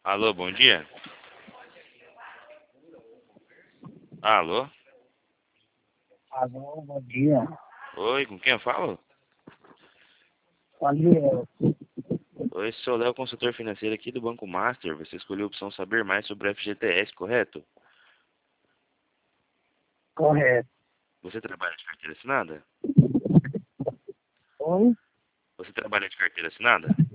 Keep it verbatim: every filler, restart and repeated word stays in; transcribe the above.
Alô, bom dia. Alô? Alô, bom dia. Oi, com quem eu falo? Gabriel, Oi, sou o Léo, consultor financeiro aqui do Banco Master. Você escolheu a opção saber mais sobre o F G T S, correto? correto. Você trabalha de carteira assinada? Oi? Você trabalha de carteira assinada?